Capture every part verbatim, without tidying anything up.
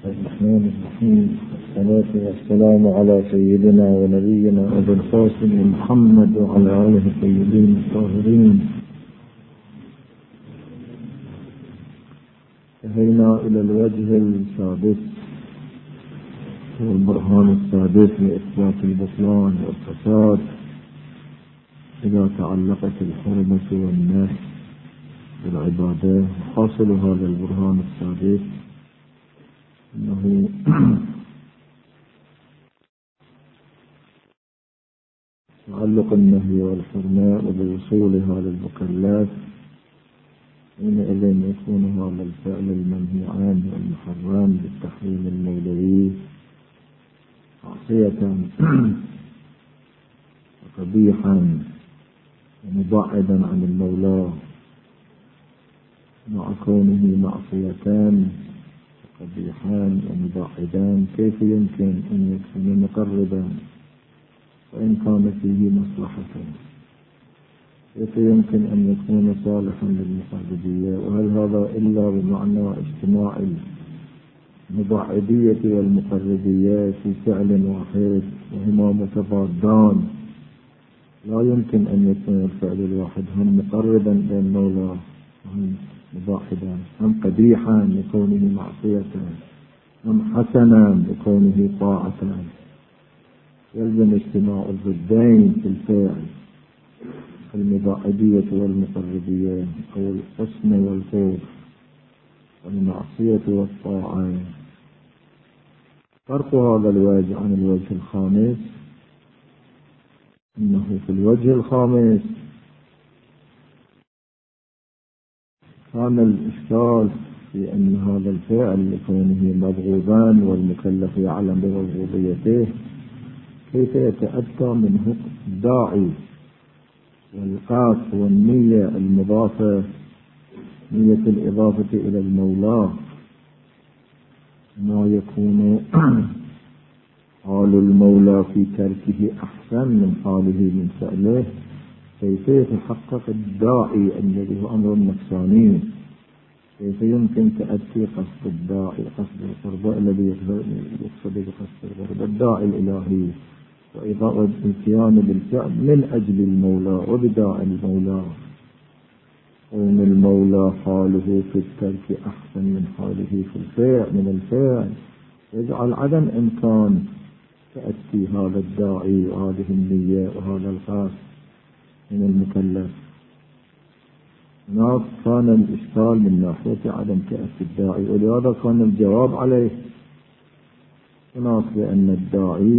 الرحمن الرحيم. والصلاة والسلام على سيدنا ونبينا أبي القاسم محمد وعلى آله الطيبين الطاهرين. انتهينا إلى الوجه السادس والبرهان السادس لإثبات البطلان والفساد إذا تعلقت الحرمة والنهي بالعبادة. حاصل هذا البرهان السادس أنه تعلق النهي والحرمة وبوصولها للمكلف حينئذ يكون هذا الفعل المنهي عنه والمحرم بالتحريم المولوي معصية وقبيحا ومبعدا عن المولى مع كونه معصيتان قبيحان ومبعدان. كيف يمكن أن يكون مقربا وإن كان فيه مصلحة؟ كيف يمكن أن يكون صالحا للمقربية؟ وهل هذا إلا بمعنى اجتماع المبعدية والمقربية في فعل واحد وهما متضادان؟ لا يمكن أن يكون الفعل الواحد هم مقربا إلى المولى وهم مباحدا، هم قبيحا لكونه معصية، هم حسنا لكونه طاعة. يلزم اجتماع الضدين في الفعل، المباعدية والمقربية، أو الحسن والخوف، والمعصية والطاعة. فرق هذا الوجه عن الوجه الخامس إنه في الوجه الخامس كان الإشكال في أن هذا الفعل لكونه مبغوضان والمكلف يعلم بمبغوضيته كيف يتأتى منه الداعي والقصد والنية المضافة، نية الإضافة إلى المولى، ما يكون حال المولى في تركه أحسن من حاله من فعله. كيف يتحقق الداعي الذي هو أمر نفساني؟ كيف يمكن تأتي قصد الداعي قصد القرب الذي يقصد بقصد القرب الداعي الإلهي وإضاءة الاتيان بالفعل من أجل المولى وبداع المولى، ومن المولى حاله في الترك أحسن من حاله في الفعل من الفعل، يجعل عدم إمكان تأتي هذا الداعي وهذه النية وهذا القصد من المكلف. هناك كان الإشكال من ناحية عدم تأتي الداعي، ولهذا كان الجواب عليه هناك بأن الداعي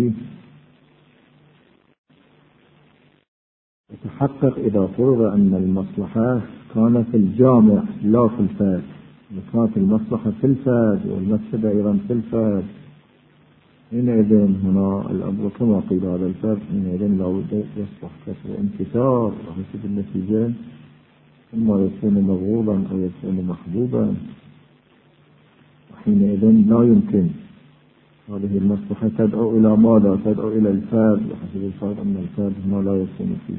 يتحقق إذا فرض أن المصلحة كانت في الجامع لا في الفرد. كانت المصلحة في الفرد والمفسدة أيضا في الفرد، حينئذ هنا الأمر كما قيل هذا الفرد حينئذ لا بد يصبح كسر انكسار وحسب النتيجة إما يكون مبغوضا أو يكون محبوبا، وحينئذ لا يمكن هذه المصلحة تدعو إلى ماذا؟ تدعو إلى الفرد، وحسب الفرد أن الفرد هنا لا يكون فيه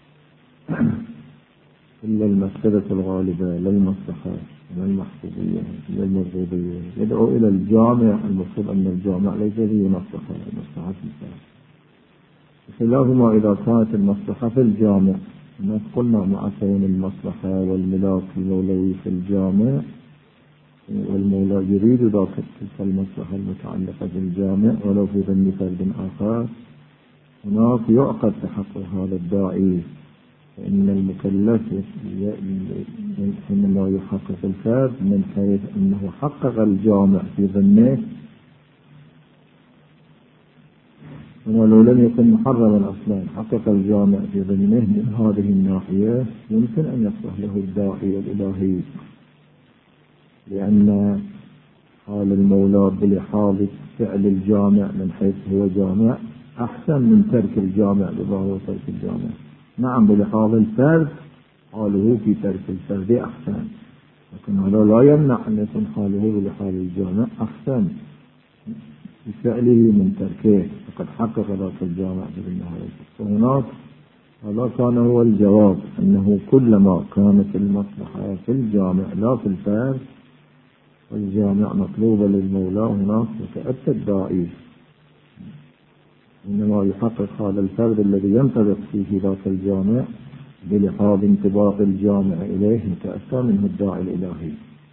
إلا المفسدة الغالبة، لا المصلحة لا المحبوبية لا المرغوبية، يدعو إلى الجامع. المفروض أن الجامع ليس فيه مصلحة، مصلحة الفرد. بخلاف ما إذا كانت المصلحة في الجامع، ما قلنا مع كون المصلحة والملاك المولوي في الجامع والمولى يريد ذاك تلك المصلحة المتعلقة بالجامع ولو في ضمن فرد آخر، هناك يعقد تحقق هذا الداعي، فإن المكلف حينما يحقق الفرد من حيث أنه حقق الجامع في ضمنه، ولو لم يكن محرما أصلا حقق الجامع في ضمنه، من هذه الناحية يمكن أن يصلح له الداعي الإلهي، لأن حال المولى بلحاظ فعل الجامع من حيث هو جامع أحسن من ترك الجامع بظاهر ترك الجامع. نعم بلحاظ الفرد حاله في ترك الفرد أحسن، لكن هذا لا يمنع أن يكون حاله بلحاظ الجامع أحسن بفعله من تركه، فقد حقق ذاك الجامع بالنهاية. فهناك هذا كان هو الجواب، أنه كلما كانت المصلحة في الجامع لا في الفرد والجامع مطلوبة للمولى هناك يتأتى الداعي، إنما يحقق هذا الفرد الذي ينطبق فيه ذاك الجامع بلحاظ انطباق الجامع إليه يتأتى منه الداعي الإلهي.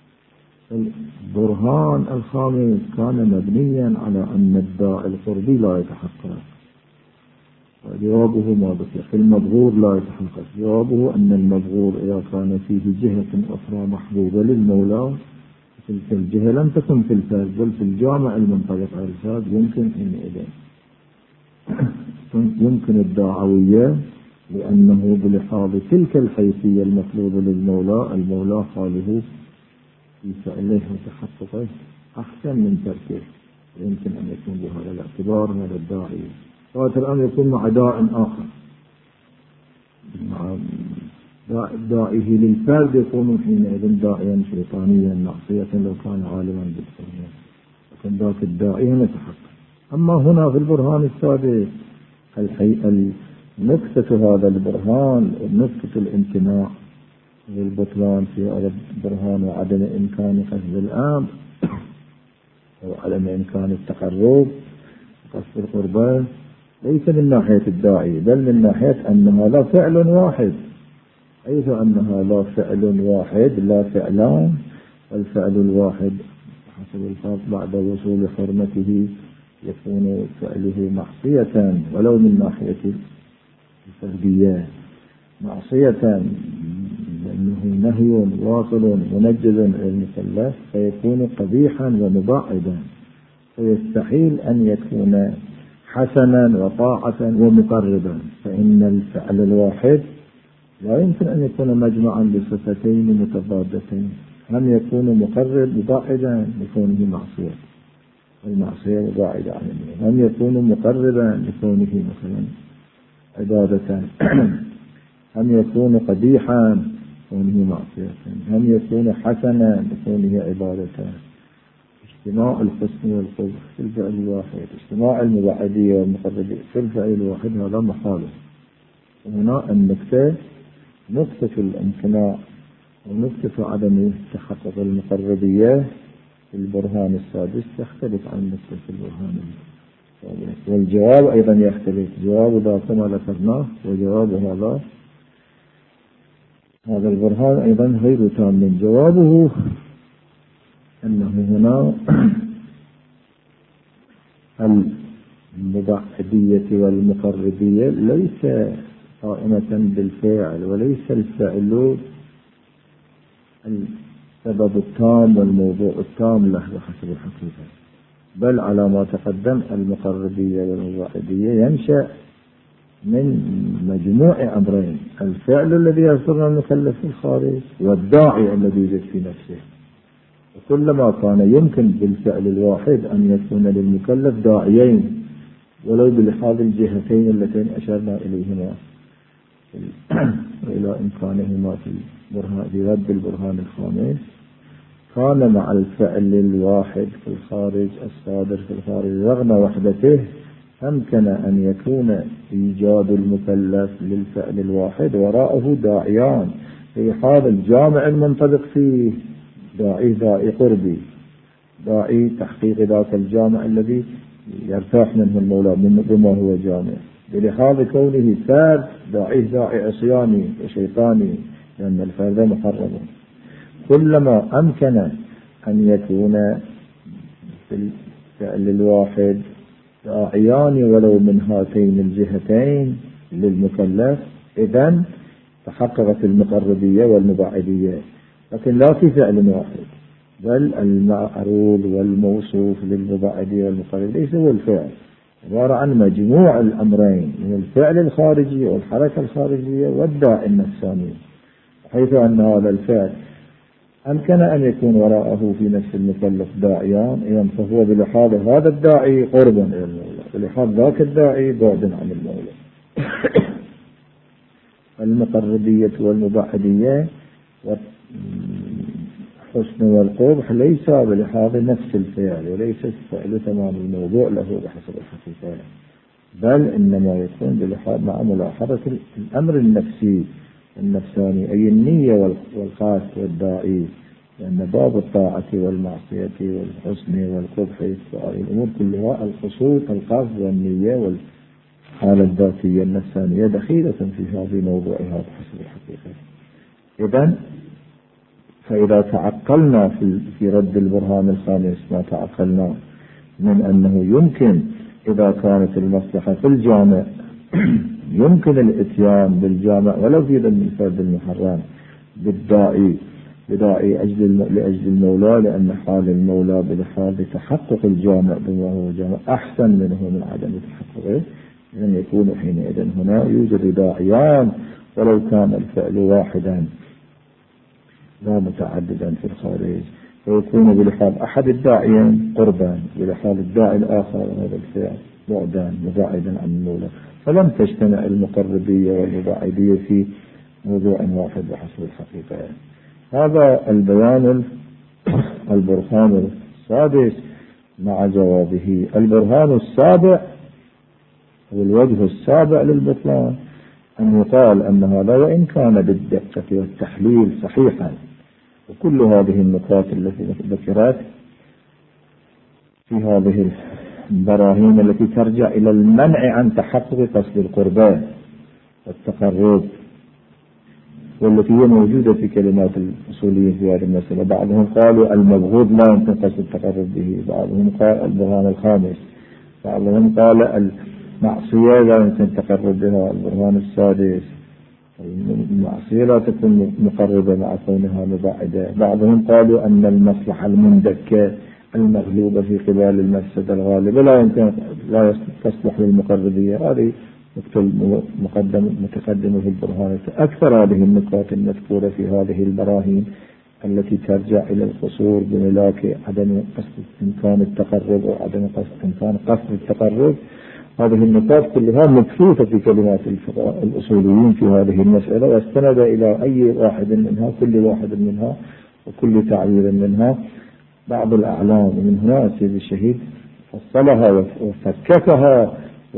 البرهان الخامس كان مبنيا على أن الداعي القربي لا يتحقق، وجوابه ما بقي في المبغور لا يتحقق. جوابه أن المبغور إذا كان فيه جهة أخرى محبوبة للمولى تلك الجهة لم تكن في الفرد بل في الجامع المنطبق على الفرد، يمكن حينئذ يمكن الدعوية، لأنه بلحاظ تلك الحيثية المطلوبة للمولى المولى حاله في فعله وتحققه أحسن من تركه، يمكن أن يكون بهذا الاعتبار هذا الداعي. فات الآن يكون مع داع آخر، مع داعيه للفرد يكون حينئذ داعيا شيطانيا معصية لو كان عالما بالسنة، لكن ذاك الداعي يتحقق. أما هنا في البرهان السادس نكتة هذا البرهان نكتة الامتناع والبطلان في هذا البرهان وعدم إمكان قصد الآب وعدم إمكان التقرب قصد القربان ليس من ناحية الداعي بل من ناحية أنها لا فعل واحد، حيث أنها لا فعل واحد لا فعلان، الفعل الواحد حسب الفاظ بعد وصول حرمته يكون فعله معصية ولو من ناحية الفردية معصية لأنه نهي واصل منجز للمكلف فيكون قبيحا ومباعدا، فيستحيل أن يكون حسنا وطاعة ومقربا، فإن الفعل الواحد لا يمكن أن يكون مجمعا لصفتين متضادتين، هم يكون مقرب مباعدا لكونه معصية المعصية مباعدة عن الله، هم يكون مقربا لكونه مثلا عبادة، هم يكون قبيحا لكونه معصية، هم يكون حسنا لكونه عبادة. اجتماع الحسن والقبح في الفعل الواحد، اجتماع المبعدية والمقربية في الفعل الواحد هذا محاله. وهنا النكتة نقطة الامتناع ونقطة عدم تحقق المقربية في البرهان السادس تختلف عن نقطة البرهان السادس، والجواب أيضا يختلف، جواب ذا كما ذكرناه وجواب هذا هذا البرهان أيضا غير تام. جوابه أنه هنا المبعدية والمقربية ليس قائمة بالفعل، وليس الفعل السبب التام والموضوع التام له بحسب الحقيقة، بل على ما تقدم المقربية والمبعدية ينشأ من مجموع أمرين، الفعل الذي يصدر المكلف في الخارج والداعي الذي يوجد في نفسه. وكلما كان يمكن بالفعل الواحد أن يكون للمكلف داعيين ولو بلحاظ الجهتين اللتين أشرنا إليهما وإلى إمكانهما في البرهان في رد البرهان الخامس، كان مع الفعل الواحد في الخارج الصادر في الخارج رغم وحدته أمكن أن يكون إيجاد المكلف للفعل الواحد وراءه داعيان في حال الجامع المنطبق فيه، داعي داعي قربي، داعي تحقيق ذاك الجامع الذي يرتاح منه المولى بما هو جامع، بلحاظ كونه فرد داعي داعي عصياني وشيطاني لأن الفرد محرم. كلما أمكن أن يكون في الفعل الواحد داعيان ولو من هاتين الجهتين للمكلف إذن تحققت المقربية والمبعدية، لكن لا في فعل واحد، بل المعروض والموصوف للمبعدية والمقربية ليس هو الفعل، عبارة عن مجموع الأمرين من الفعل الخارجي والحركة الخارجية والداعي النفساني، حيث أن هذا الفعل أمكن أن يكون وراءه في نفس المكلف داعيان، إذن فهو بلحاظ هذا الداعي قربا إلى المولى، بلحاظ ذاك الداعي بعدا عن المولى. المقربية والمبعدية والحسن والقبح ليس بلحاظ نفس الفعل وليس الفعل تمام الموضوع له بحسب الحقيقة، بل إنما يكون بلحاظ مع ملاحظة الأمر النفسي النفساني أي النية والقصد والداعي لأن باب الطاعة والمعصية والحسن والقبح هذه الأمور كلها القصود القصد والنية والحالة الذاتية النفسانية دخيلة في هذه موضوعها بحسب الحقيقة. إذن فإذا تعقلنا في في رد البرهان الخامس ما تعقلنا من أنه يمكن إذا كانت المصلحة في الجامع يمكن الإتيان بالجامع ولو في ذم الفرد المحرم بالداعي بداعي أجل لأجل المولى، لأن حال المولى بحال تحقق الجامع بما هو جامع أحسن منه من عدم تحققه. إذن يكون حينئذ هنا يوجد داعيان ولو كان الفعل واحدا لا متعددا في الخارج، ويكون بلحاظ أحد الداعيين قربا بلحاظ الداعي الآخر هذا الفعل بعدا مباعدا عن المولى، فلم تجتمع المقربية والمباعدية في موضوع واحد بحسب الحقيقة. هذا البيان البرهان السادس مع جوابه. البرهان السابع والوجه السابع للبطلان أن يقال أن هذا وإن كان بالدقة والتحليل صحيحا، وكل هذه النقاط التي ذكرت في هذه البراهين التي ترجع إلى المنع عن تحقق قصد القربان والتقرب، والتي هي موجودة في كلمات الأصوليين في هذه المسألة. بعضهم قالوا المبغوض لا يمكن قصد التقرب به، بعضهم قال البرهان الخامس، بعضهم قال المعصية لا يمكن التقرب بها، البرهان السادس المعصية لا تكون مقربة مع كونها مباعدة. بعضهم قالوا أن المصلحة المندكة المغلوبة في قبال المفسدة الغالبة لا يمكن لا تصلح للمقربية. هذه مقدم متقدمة في البرهان. أكثر هذه النقاط المذكورة في هذه البراهين التي ترجع إلى القصور بملاك عدم قصد إمكان التقرب أو عدم قصد إمكان قصد التقرب، هذه النقاط كلها مبثوثة في كلمات الأصوليين في هذه المسألة، واستند إلى أي واحد منها كل واحد منها وكل تعبير منها بعض الأعلام. ومن هنا سيد الشهيد فصلها وفككها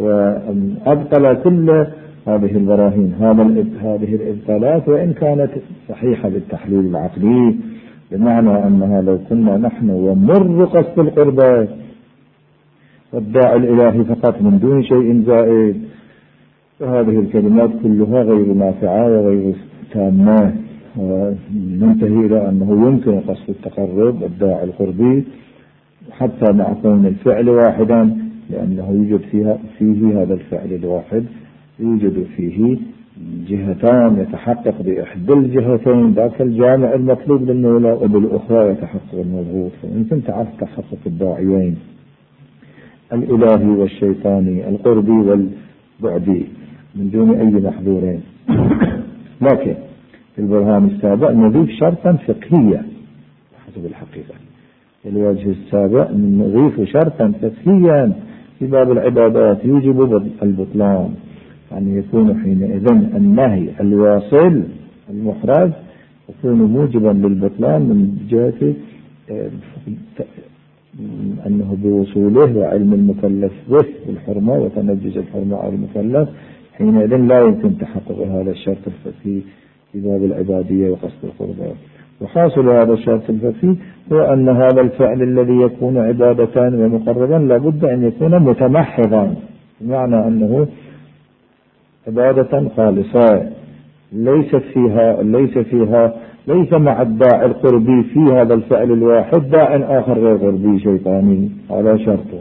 وأبطل كل هذه البراهين هذه الإبطالات، وإن كانت صحيحة بالتحليل العقلي، بمعنى أنها لو كنا نحن ومر قصد القربات والداعي الإلهي فقط من دون شيء زائد، فهذه الكلمات كلها غير نافعة وغير تامة، وننتهي إلى أنه يمكن قصد التقرب والداعي القربي حتى مع كون الفعل واحدا، لأنه يوجد فيها فيه هذا الفعل الواحد يوجد فيه جهتان يتحقق بإحدى الجهتين ذاك الجامع المطلوب للمولى، وبالأخرى يتحقق المضغوط. فيمكن تعرف تحقق الداعيين الإلهي والشيطاني القربي والبعدي من دون أي محظورين. لكن في البرهان السابع نضيف شرطا فقهيا حسب الحقيقة. الوجه السابع نضيف شرطا فقهيا في باب العبادات يوجب البطلان، يعني يكون حينئذ النهي الواصل المحرز يكون موجبا للبطلان من جهة أنه بوصوله وعلم المكلف به بالحرمة وتنجز الحرمة على المكلف، حينئذ لا يمكن تحقق هذا الشرط الفقهي في باب العبادية وقصد القربات. وحاصل هذا الشرط الفقهي هو أن هذا الفعل الذي يكون عبادة ومقربا لابد أن يكون متمحضا، بمعنى أنه عبادة خالصة ليست فيها ليس فيها ليس مع الداعي القربي في هذا الفعل الواحد داع آخر غير قربي شيطاني، هذا شرطه.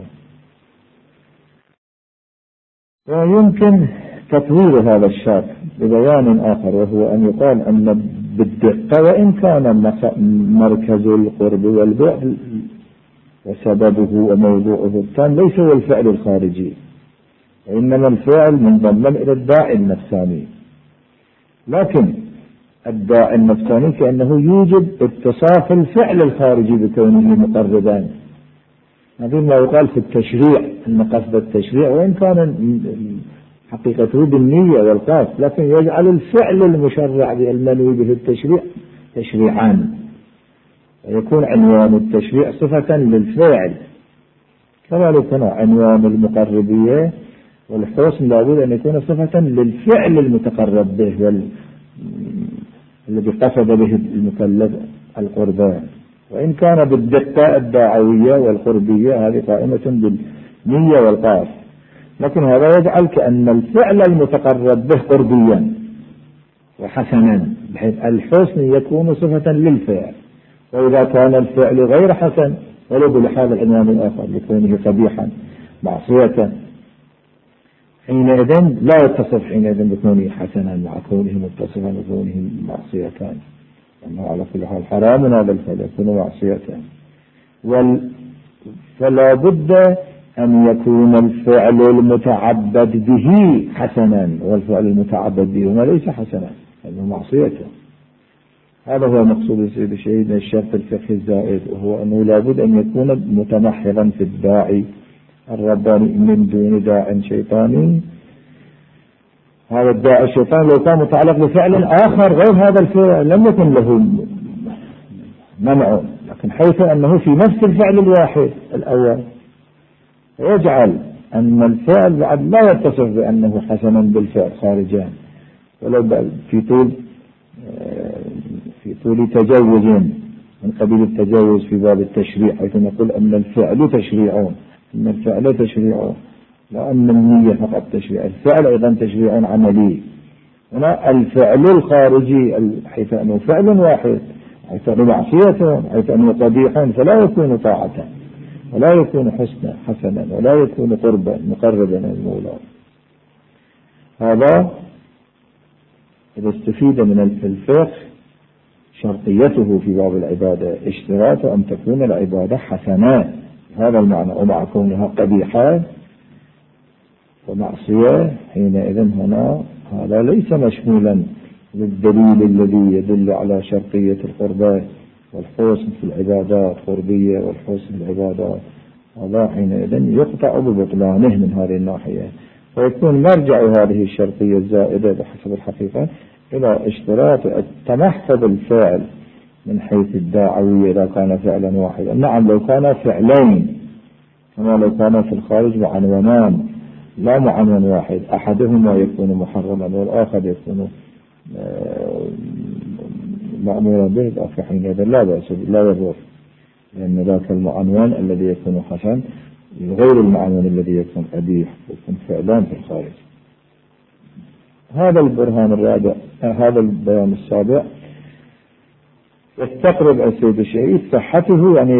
ويمكن تطوير هذا الشرط ببيان آخر، وهو أن يقال أن بالدقة وإن كان مركز القرب والبعد وسببه وموضوعه كان ليس هو الفعل الخارجي، وإنما الفعل منضمن إلى الداعي النفساني، لكن الداعي النفساني كأنه يوجد اتصاف الفعل الخارجي بكونه مقربا. هذا ما يقال في التشريع أن قصد التشريع وإن كان حقيقته بالنية والقصد، لكن يجعل الفعل المشرع بالمنوي به التشريع تشريعا، ويكون عنوان التشريع صفة للفعل. كذلك عنوان المقربية والحسن لابد أن يكون صفة للفعل المتقرب به وال... الذي قصد به المكلف القربان، وإن كان بالدقة الدعوية والقربية هذه قائمة بالنية والقصد، لكن هذا يجعل كأن الفعل المتقرب به قربيا وحسنا، بحيث الحسن يكون صفة للفعل، وإذا كان الفعل غير حسن ولو بلحاظ العنوان الآخر لكونه قبيحا معصية، حينئذ لا يتصف حينئذ بكونه حسنا مع كونه متصفا بكونه معصية، لأنه على كل حال حرام هذا الفعل يكون معصية. وال... فلا بد أن يكون الفعل المتعبد به حسنا، والفعل المتعبد به ما ليس حسنا، هذا معصية. هذا هو مقصود سيد الشهيد من الشرط الفقهي الزائد، وهو أنه لا بد أن يكون متمحضا في الداعي الرباني من دون داع شيطاني. هذا الداعي الشيطاني لو كان متعلق بفعل آخر غير هذا الفعل لم يكن له منع، لكن حيث أنه في نفس الفعل الواحد الأول يجعل أن الفعل بعد لا يتصف بأنه حسنا بالفعل خارجان، ولو في طول في طول تجوز من قبيل التجوز في باب التشريع، حيث نقول أن الفعل تشريع، أن الفعل تشريع لا أن النية فقط تشريع، الفعل أيضا تشريع عملي. هنا الفعل الخارجي حيث أنه فعل واحد، حيث أنه معصية، حيث أنه قبيح، فلا يكون طاعة ولا يكون حسنا حسنا ولا يكون قربا مقربا من المولى. هذا إذا استفيد من الفقه شرطيته في باب العبادة اشتراط أن تكون العبادة حسنة، هذا المعنى، ومع كونها قبيحة ومعصية حينئذ هنا هذا ليس مشمولا للدليل الذي يدل على شرطية القربان والحسن في العبادات قربية والحسن في العبادات، هذا حينئذ يقطع ببطلانه من هذه الناحية، ويكون مرجع هذه الشرطية الزائدة بحسب الحقيقة إلى اشتراط التمحض الفعل من حيث الداعوية إذا كان فعلا واحدا. نعم لو كان فعلين كما لو كان في الخارج معنونان لا معنون واحد، أحدهما يكون محرما والآخر يكون مأمورا به، فحينئذ لا بأس لا يضر، لأن ذاك المعنون الذي يكون حسن غير المعنون الذي يكون قبيح، يكون فعلان في الخارج. هذا البرهان الرابع، هذا البيان السابع يستقرب السيد الشهيد صحته، يعني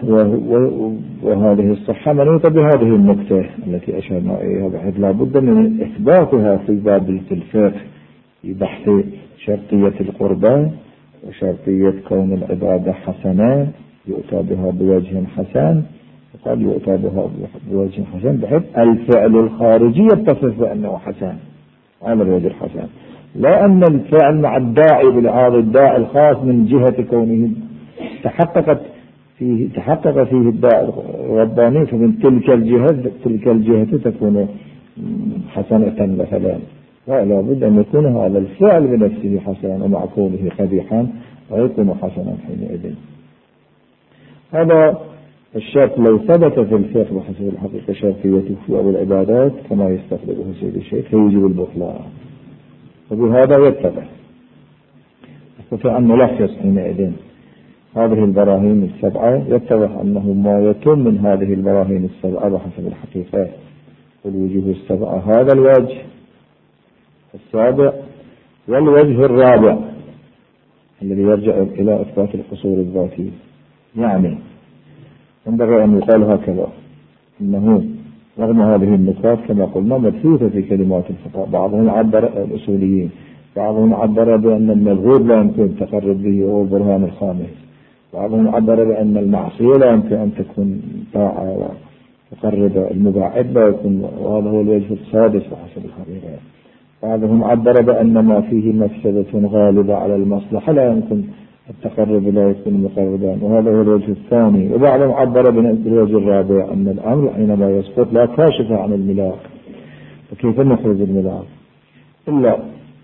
وهذه الصحة منوطة بهذه النقطة التي أشرنا إليها، بحيث لا بد من إثباتها في باب الفقه في بحث شرطية القربان وشرطية كون العبادة حسنة يؤتى بها بوجه حسن، وقال يؤتى بها بوجه حسن بحيث الفعل الخارجي يتصف بأنه حسن على الوجه الحسن، لا أن الفعل مع الداعي بالعاض الداعي الخاص من جهة كونه تحققت فيه تحقق فيه الداعي الرباني، فمن تلك الجهة تلك الجهة تكون حسنة مثلا، لا بد أن يكون هذا الفعل بنفسه حسنا ومع كونه قبيحا ويكون حسنا حينئذ. هذا الشرط لو ثبت في الفقه بحسب الحقيقة شرطيته في أول العبادات كما يستخدمه سيد الشيخ يوجب البطلان، وبهذا يتبع يستطيع أن نلخص حينئذ هذه البراهين السبعة، يتضح أنه ما يتم من هذه البراهين السبعة بحسب الحقيقة والوجوه السبعة هذا الوجه السابع والوجه الرابع الذي يرجع إلى إثبات القصور الذاتية. يعني ينبغي أن يقال هكذا إنه رغم هذه النقاط كما قلنا مبثوثة في كلمات الفقهاء، بعضهم عبر الأصوليين بعضهم عبر بأن المبغوض لا يمكن التقرب به وهو البرهان الخامس، بعضهم عبر بأن المعصية لا يمكن أن تكون طاعة وتقرب المباعد لا يكون، وهذا هو الوجه السادس بحسب الحقيقة، بعضهم عبر بأن ما فيه مفسدة غالبة على المصلحة لا يمكن التقرب لا يكون مقربا، وهذا هو الوجه الثاني، وبعضهم عبر بالوجه الرابع أن الأمر حينما يسقط لا كاشف عن الملاك، فكيف نخرج الملاك إلا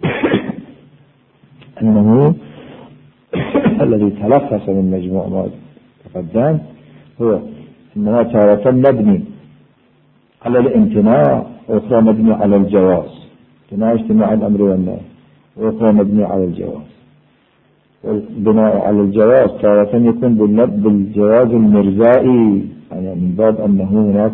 أنه الذي تلخص من مجموع ما تقدم هو أنها تارة مبني على الامتناع وأخرى مبني على الجواز، امتناع اجتماع الأمر والنهي، وأخرى مبني على الجواز. والبناء على الجواز تارة يكون بالجواز المرجائي، يعني من باب أنه هناك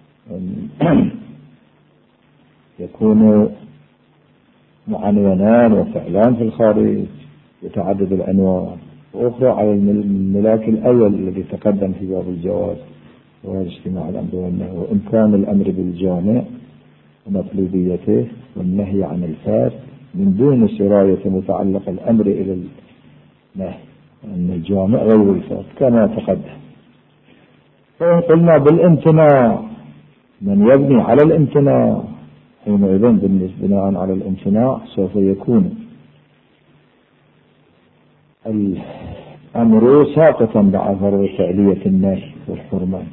يكون معنونان وفعلان في الخارج يتعدد الأنواع، وأخرى على الملاك الأول الذي تقدم في باب الجواز وهو اجتماع الأمر والنهي، وإمكان الأمر بالجامع ومطلوبيته والنهي عن الفاسد من دون سراية متعلق الأمر إلى النهي، أن الجامع غير الفاسد كما تقدم. فإن قلنا بالامتناع من يبني على الامتناع، حينئذ بالنسبة على الامتناع سوف يكون الأمر ساقطا بعد فعلية النهي والحرمان،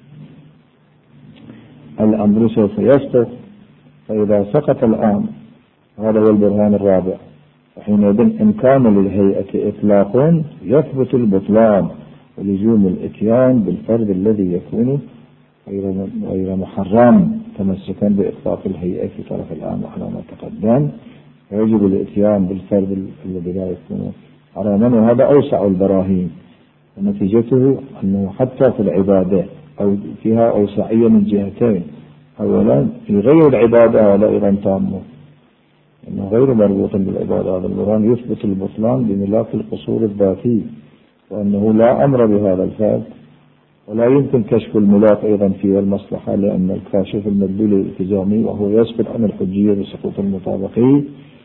الأمر سوف يسقط. فإذا سقط الأمر، هذا هو البرهان الرابع، وحينئذ إن كان للهيئة إطلاق يثبت البطلان ولزوم الإتيان بالفرد الذي يكون غير محرم تمسكا بإطلاق الهيئة في طرف الأمر على ما تقدم، ويجب الإتيان بالفرد الذي لا يكون حراما، وهذا أوسع البراهين، ونتيجته أنه حتى في العبادة أو فيها أوسعية من جهتين. أولا في غير العبادة هذا أيضا تامه، أنه غير مربوط بالعبادة، هذا البرهان يثبت البطلان بملاك القصور الذاتي، وأنه لا أمر بهذا الفرد، ولا يمكن كشف الملاك أيضا فيه المصلحة، لأن الكاشف المدلول الالتزامي وهو يسقط عن الحجية بسقوط المطابقي.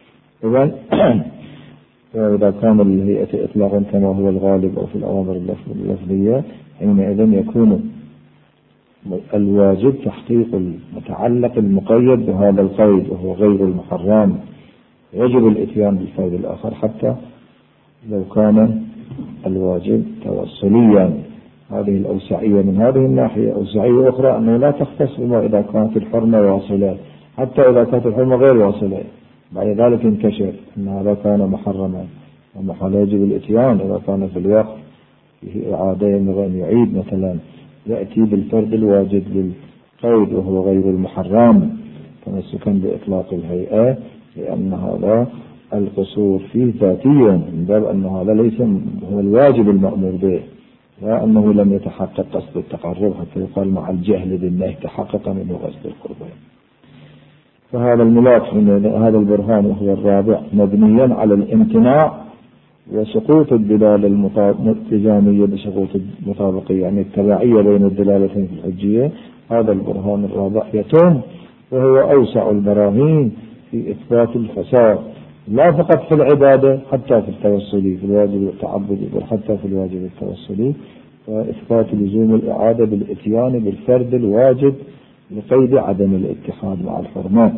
وإذا كان للهيئة إطلاقا كما هو الغالب أو في الأوامر اللفظية، حينئذ يكون الواجب تحقيق المتعلق المقيد بهذا القيد وهو غير المحرم، يجب الإتيان بالفرد الآخر حتى لو كان الواجب توصليا. هذه الأوسعية من هذه الناحية. أوسعية أخرى أنه لا تختص بما إذا كانت الحرمة واصلة، حتى إذا كانت الحرمة غير واصلة بعد ذلك انكشف أن هذا كان محرما، ومحال يجب الإتيان إذا كان في الوقت فيه إعادة ينبغي أن يعيد، مثلا يأتي بالفرد الواجد للقيد وهو غير المحرم تمسكا بإطلاق الهيئة، لأن هذا القصور فيه ذاتيا من باب أن هذا ليس هو الواجب المأمور به، وأنه لم يتحقق قصد التقرب حتى يقال مع الجهل بالله تحقق منه قصد القرب. فهذا الملاك من هذا البرهان وهو الرابع مبنيا على الامتناع وسقوط الدلالة الالتزامية بسقوط المطابقية، يعني التبعية بين الدلالتين في الحجية. هذا البرهان الرابع يتم، وهو أوسع البراهين في إثبات الفساد، لا فقط في العبادة حتى في التوسلي، في الواجب التعبدي وحتى في الواجب التوسلي، وإثبات لزوم الإعادة بالإتيان بالفرد الواجب لقيد عدم الاتحاد مع الحرمان.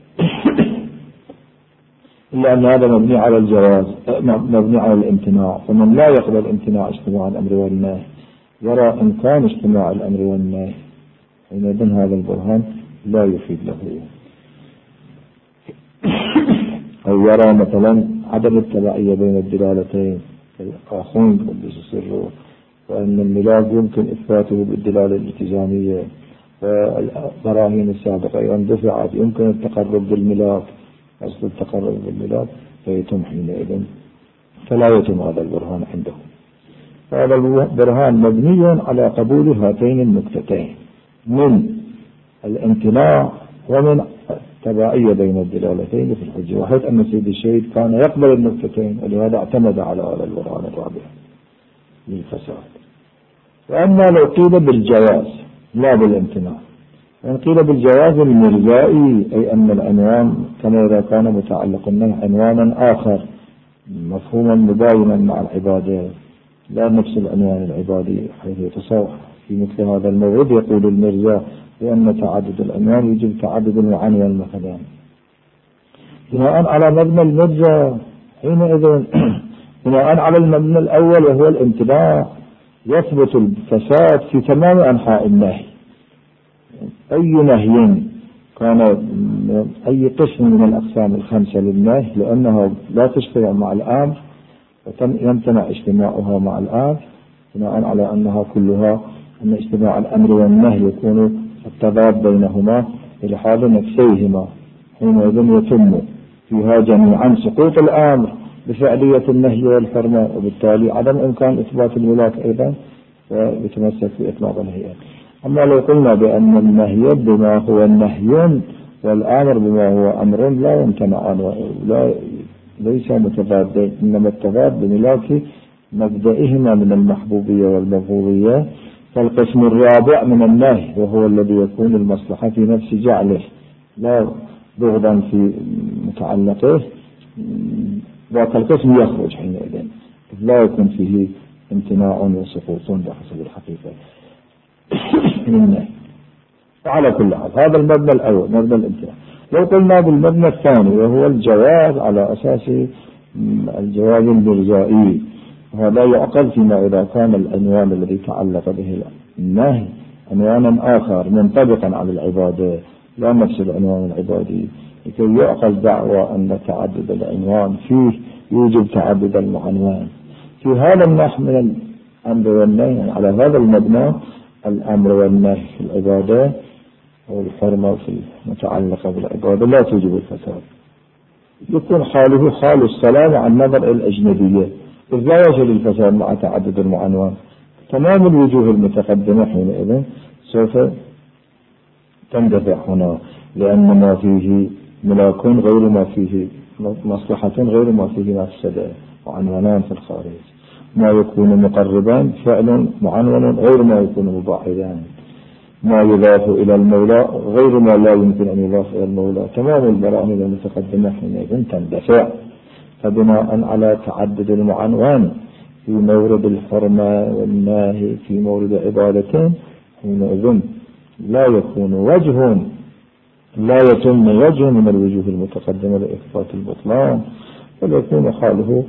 إلا أن هذا مبني على الجواز، مبني على الامتناع، فمن لا يقبل امتناع اجتماع الأمر والنهي يرى إمكان اجتماع الأمر والنهي، حينئذ هذا البرهان لا يفيد له. أو يرى مثلا عدم التبعية بين الدلالتين الآخرين قدس سره، وأن الملاك يمكن إثباته بالدلالة الالتزامية، والبراهين السابقة أيضا دفعت يمكن التقرب بالملاك، أصل التقرب بالملاك فيتم حينئذ، فلا يتم هذا البرهان عنده. هذا البرهان مبني على قبول هاتين النقطتين من الامتناع ومن التبعية بين الدلالتين في الحجة، وحيث أن سيد الشهيد كان يقبل النقطتين، ولهذا اعتمد على هذا البرهان الرابع للفساد. وأما لو قيل بالجواز لا بالامتناع، وإن قيل بالجواز المرجائي أي أن العنوان كما إذا كان متعلق النهي عنوانا آخر مفهوما مباينا مع العبادة لا نفس العنوان العبادي حيث يتصور في مثل هذا الموعد. يقول المرجع لأن تعدد العنوان يجب تعدد العنوان مثلا، بناء على مبنى المرجع حينئذ بناء على المبنى الأول وهو الامتناع يثبت الفساد في تمام أنحاء النهي. أي نهي كان أي قسم من الأقسام الخمسة للنهي لأنها لا تجتمع مع الآمر ويمتنع اجتماعها مع الآمر، بناء على أنها كلها أن اجتماع الأمر والنهي يكون التضاد بينهما إلحاد نفسيهما، حينئذ يتم فيها جميعا سقوط الآمر بفعلية النهي والحرمة، وبالتالي عدم إمكان إثبات الملاك أيضا ويتمسك في إطلاق الهيئة. أما لو قلنا بأن النهي بما هو نهي والآمر بما هو أمر لا يمتنعان ولا ليس متضادين، إنما التضاد بملاك مبدئهما من المحبوبية والمبغوضية. فالقسم الرابع من النهي وهو الذي يكون المصلحة في نفس جعله لا بغضا في متعلقه، ذاك القسم يخرج حينئذ لا يكون فيه امتناع وسقوط بحسب الحقيقة من النهي. وعلى كل حال هذا المبنى الأول مبنى الامتناع. لو قلنا بالمبنى الثاني وهو الجواز على أساس الجواز البرجائي، هذا يعقل فيما إذا كان العنوان الذي تعلق به النهي عنوانا آخر منطبقا على العبادة لا نفس العنوان العبادي، لكي يعقل دعوى أن تعدد العنوان فيه يوجب تعدد المعنوان. في هذا النحو من الأمر والنهي يعني على هذا المبنى الأمر والنهي في العبادة والحرمة في المتعلقة بالعبادة لا توجب الفساد، يكون حاله حال السلام عن نظر الأجنبية، إذ لا يجوز الفساد مع تعدد المعنوان. تمام الوجوه المتقدمة حينئذ سوف تندفع هنا، لأن ما فيه ملاك غير ما فيه مصلحة غير ما فيه مفسدة، وعنوانان في الخارج. ما يكون مقربا فعل معنون غير ما يكون مباعدان، ما يضاف إلى المولى غير ما لا يمكن أن يضاف إلى المولى. تمام البراهين المتقدمة حينئذ تندفع. فبناء على تعدد المعنوان في مورد الحرمة والناهي في مورد عبادتين حينئذ لا يكون وجه لا يتم وجه من الوجوه المتقدمة لإثبات البطلان، بل يكون حاله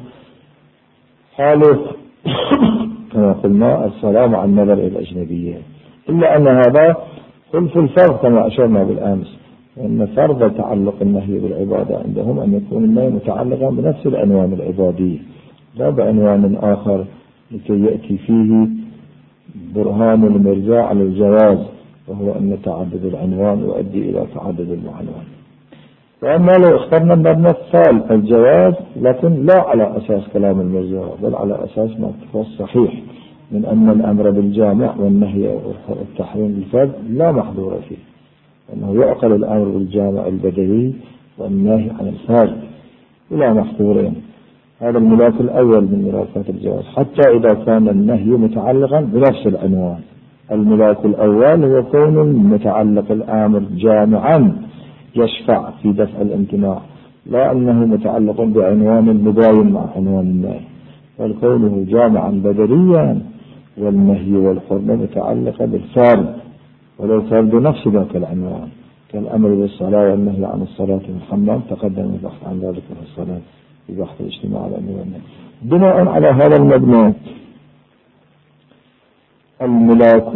حاله كما قلنا السلام عن نظر الأجنبية. إلا أن هذا خلف الفرض كما أشرنا بالأمس، أن فرض تعلق النهي بالعبادة عندهم أن يكون النهي متعلقا بنفس العنوان العبادي لا بعنوان آخر، لكي يأتي فيه برهان المرجع على الجواز، وهو أن تعدد العنوان يؤدي إلى تعدد المعنوان. وأما لو اخترنا المبنى الثالث الجواز، لكن لا على أساس كلام المرجع بل على أساس ما هو الصحيح من أن الأمر بالجامع والنهي والتحريم بالفرد لا محظور فيه، أنه يعقل الأمر بالجامع البدوي والنهي عن الفرد ولا محظورين. هذا الملاك الأول من ملاكات الجواز، حتى إذا كان النهي متعلقا بنفس العنوان. الملاك الأول هو كون متعلق الأمر جامعا يشفع في دفع الامتناع، لا أنه متعلق بعنوان مباين مع عنوان النهي، بل كونه جامعا بدليا والنهي والحرمة متعلقة بالفرد ولو فرد نفس ذاك العنوان، كالأمر بالصلاة والنهي عن الصلاة في الحمام تقدم البحث عن ذلك في الصلاة في بحث الاجتماع على الأمر والنهي. بناء على هذا المبنى الملاك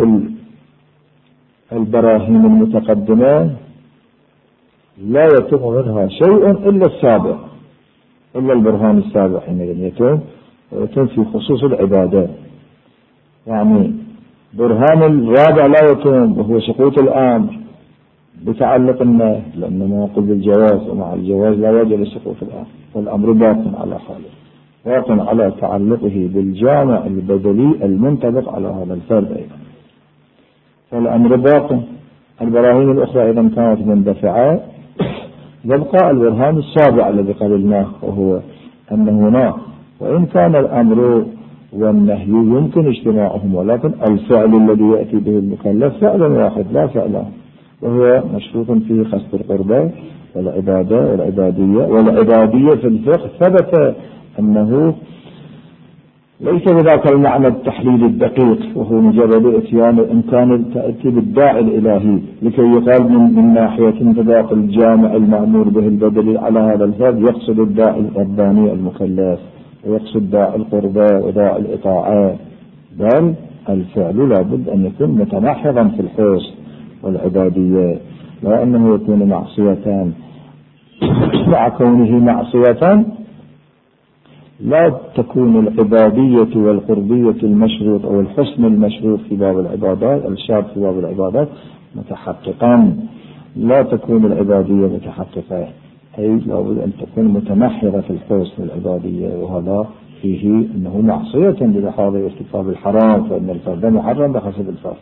البراهين المتقدمة لا يتم منها شيء إلا السابق، إلا البرهان السابق حينئذ يتم ويتم في خصوص العبادات. يعني برهان الرابع لا يتم وهو سقوط الأمر بتعلق النهي، لأنه ما يقول بالجواز، ومع الجواز لا يوجد سقوط الأمر، والأمر باق على حاله، باق على تعلقه بالجامع البدلي المنطبق على هذا الفرد أيضا، فالأمر باق. البراهين الأخرى إذا كانت مندفعة يبقى البرهان السابع الذي قبلناه، وهو أن هنا وإن كان الأمر والنهي يمكن اجتماعهم، ولكن الفعل الذي يأتي به المكلف فعل واحد لا فعلا، وهو مشروط فيه قصد القربة والعبادة والعبادية. والعبادية في الفقه ثبت أنه ليس بذاك المعنى التحليل الدقيق، وهو مجرد اتيان إمكان التأتي بالداعي الإلهي، لكي يقال من, من ناحية انطباق الجامع المأمور به البدلي على هذا الفرد يقصد الداعي الرباني المكلف، ويقصد داعي القربة وداعي الإطاعة، بل الفعل لابد أن يكون متناحضا في الحسن والعبادية، لا أنه يكون معصيتان. مع كونه معصية لا تكون العبادية والقربية المشروط أو الحسن المشروط في باب العبادات الشاب في باب العبادات متحققا، لا تكون العبادية متحققة، أي لابد أن تكون متمحرة في الحسن العبادية، وهذا فيه أنه معصية بلحاظ ارتكاب الحرام، فإن الفرد محرم بحسب الفرد.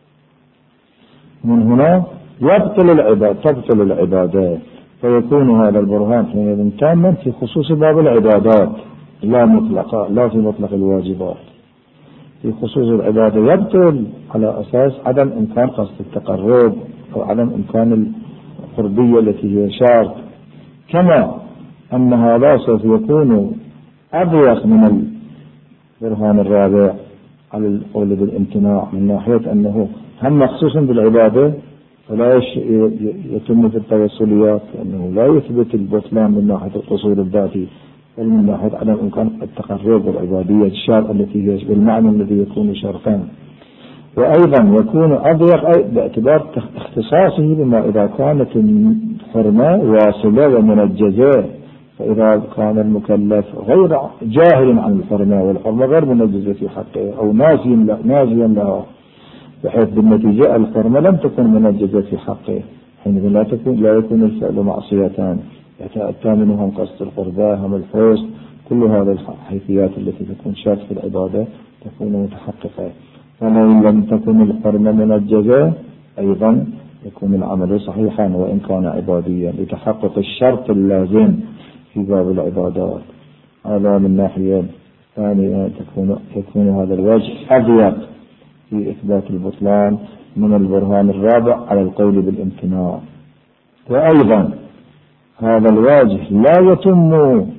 من هنا يبطل العباد تبطل العبادات، فيكون هذا البرهان حينئذ تاما في خصوص باب العبادات لا مطلقا، لا في مطلق الواجبات. في خصوص العبادة يبطل على أساس عدم إمكان قصد التقرب أو عدم إمكان القربية التي هي شرط، كما أن هذا سوف يكون أضيق من البرهان الرابع على القول بالامتناع، من ناحية أنه هم مخصوص بالعبادة فلا يتم في التوسليات، لأنه لا يثبت البطلان من ناحية القصور الذاتي، بل من ناحية عدم إمكان التقرب والعبادية الشرط التي هي بالمعنى الذي يكون شرطا. وأيضا يكون أضيق باعتبار اختصاصه بما إذا كانت الحرمة واصلة ومنجزة، فإذا كان المكلف غير جاهل عن الحرمة والحرمة غير منجزة في حقه أو نازيا لها، بحيث بالنتيجة الحرمة لم تكن منجزة في حقه، حينئذ لا تكون لا يكون الفعل معصيتان يتأتى منهم قصد القربى هم الحسن، كل هذه الحيثيات التي تكون شرط في العبادة تكون متحققة. ولو لم تكن الحرمة منجزة أيضا يكون العمل صحيحا وإن كان عباديا لتحقق الشرط اللازم في باب العبادات. هذا من ناحية ثانية تكون يكون هذا الوجه أضيق في إثبات البطلان من البرهان الرابع على القول بالامتناع. وأيضا هذا الواجه لا يتم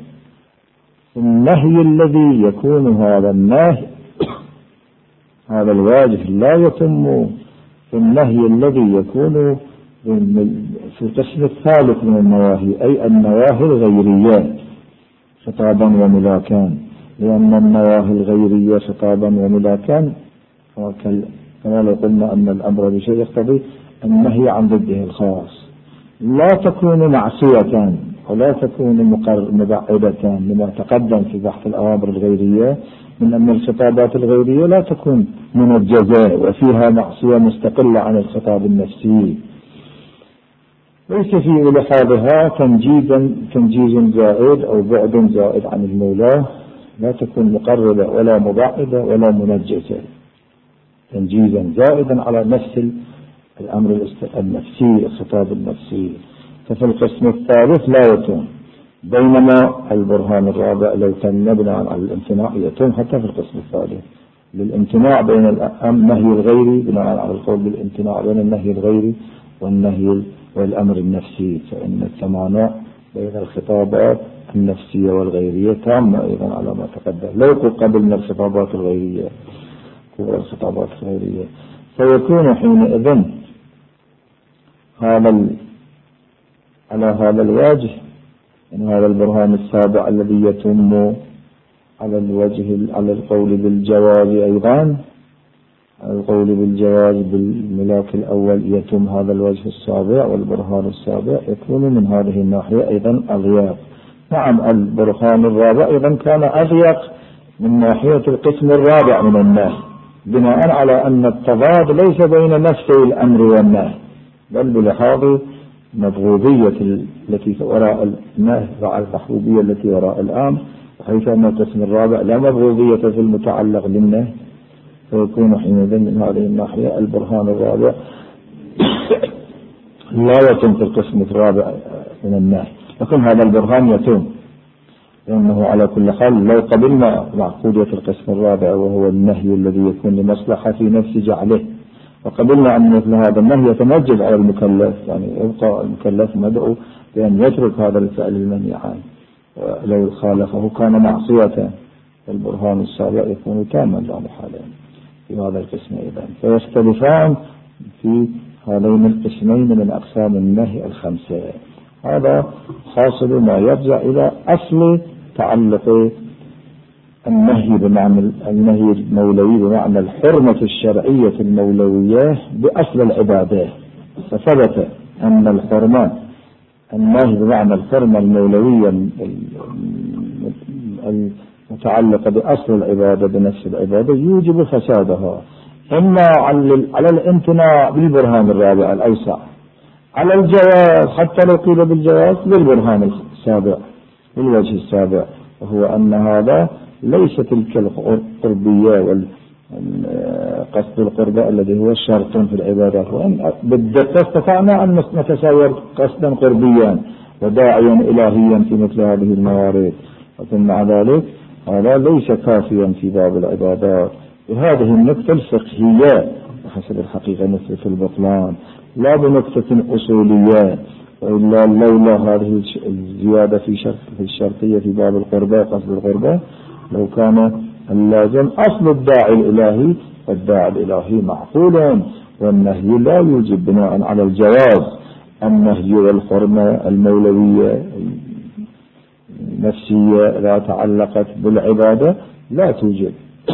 النهي الذي يكون هذا النهي هذا الواجه لا يتم النهي الذي يكون في القسم الثالث من النواهي، أي النواهي الغيرية خطابا وملاكا، لأن النواهي الغيرية خطابا وملاكا كما لو قلنا أن الأمر بشيء يقتضي النهي عن ضده الخاص، لا تكون معصية ولا تكون مبعدة لما تقدم في بحث الأوامر الغيرية من أن الخطابات الغيرية لا تكون منجزة وفيها معصية مستقلة عن الخطاب النفسي، ليس في لحاظها تنجيزا تنجيز زائد أو بعد زائد عن المولى، لا تكون مقربة ولا مبعدة ولا منجزة، تنجيزا زائدا على نفس الأمر النفسي الخطاب النفسي. ففي القسم الثالث لا يتم، بينما البرهان الرابع لو تم بناء على الامتناع يتم حتى في القسم الثالث، للامتناع بين النهي الغيري بناء على القول بالامتناع بين النهي الغيري والنهي والأمر النفسي، فإن التمانع بين الخطابات النفسية والغيرية تامة أيضا على ما تقدم. لو قبلنا الخطابات الغيرية كبرى الخطابات الغيرية فيكون حينئذ هذا على هذا الوجه إن هذا البرهان السابع الذي يتم على الوجه على القول بالجواز أيضا القول بالجواز بالملاك الأول يتم هذا الوجه السابع، والبرهان السابع يكون من هذه الناحية أيضا أضيق. نعم البرهان الرابع أيضا كان أضيق من ناحية القسم الرابع من النهي، بناء على أن التضاد ليس بين نفسي الأمر والنهي بل بلحاظ مبغوضية التي وراء النهي مع المحبوبية التي وراء الأمر، حيث أن القسم الرابع لا مبغوضية في المتعلق بالنهي، فيكون حينئذ من هذه الناحية البرهان الرابع لا يتم في القسم الرابع من النهي، لكن هذا البرهان يتم، لأنه على كل حال لو قبلنا معقودية القسم الرابع وهو النهي الذي يكون لمصلحة في نفس جعله، وقبلنا أن مثل هذا النهي يتنجز على المكلف، يعني يبقى المكلف مدعو بأن يترك هذا الفعل المنهي عنه، لو خالفه كان معصية، البرهان السابع يكون تاما لا محالة في هذا القسم أيضا. فيختلفان في هذين القسمين من أقسام النهي الخمسة. هذا حاصل ما يرجع إلى أصل تعلق النهي بمعنى النهي المولوي بمعنى الحرمة الشرعية المولوية بأصل العبادة، فثبت أن الحرمة النهي بمعنى الحرمة المولوية المتعلقة بأصل العبادة بنفس العبادة يوجب فسادها، إما على الامتناع بالبرهان الرابع الأوسع على الجواز حتى لو قيل بالجواز بالبرهان السابع بالوجه السابع، وهو أن هذا ليس تلك القربية والقصد القربة الذي هو شرط في العبادات، وإن بالدقة استطعنا أن نتصور قصدا قربيا وداعيا إلهيا في مثل هذه الموارد، لكن مع ذلك هذا ليس كافيا في باب العبادات. وهذه النقطة الفقهية بحسب الحقيقة نثبت البطلان لا بنقطة أصولية، وإلا لولا هذه الزيادة في شرط في الشرطية في باب القربة قصد القربة لو كان اللازم أصل الداعي الإلهي، فالداعي الإلهي معقول والنهي لا يوجب بناء على الجواز. النهي والحرمة المولوية نفسية إذا تعلقت بالعبادة لا توجب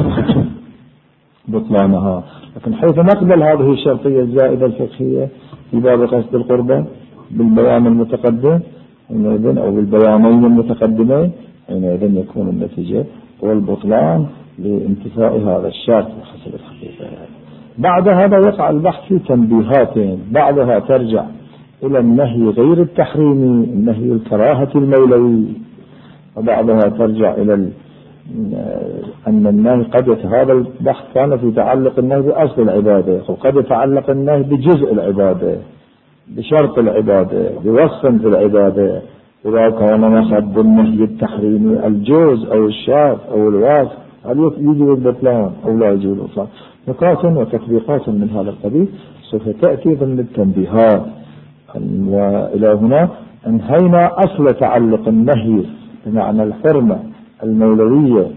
بطلانها، لكن حيث نقبل هذه الشرطية الزائدة الفقهية في باب قصد القربة بالبيان المتقدم حينئذ أو بالبيانين المتقدمين حينئذ يكون النتيجة والبطلان لانتفاء هذا الشرط بحسب الحقيقة. بعد هذا يقع البحث في تنبيهات، بعدها ترجع إلى النهي غير التحريمي النهي الكراهة المولوي، وبعدها ترجع إلى أن النهي قد هذا البحث كان في تعلق النهي بأصل العبادة، وقد يتعلق النهي بجزء العبادة بشرط العبادة بوصف في العبادة، إذا كان مصد بالنهي التحريمي الجوز أو الشاذ أو الواس هل يجب البطلان أو لا يجب البطلان. نقاط وتطبيقات من هذا القبيل سوف تأتي ضمن التنبيهات. وإلى هنا انهينا أصل تعلق النهي بمعنى الحرمة المولوية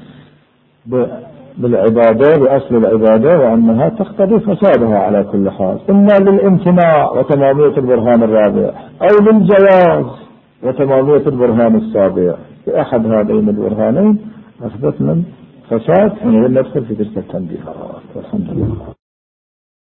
بالعبادة بأصل العبادة وأنها تقتضي فسادها على كل حال، إما للامتناع وتمامية البرهان الرابع أو للجواز وتمامية البرهان السابع. في أحد هذين البرهانين أثبتنا فساد، ندخل في تلك التنبيهات والحمد لله.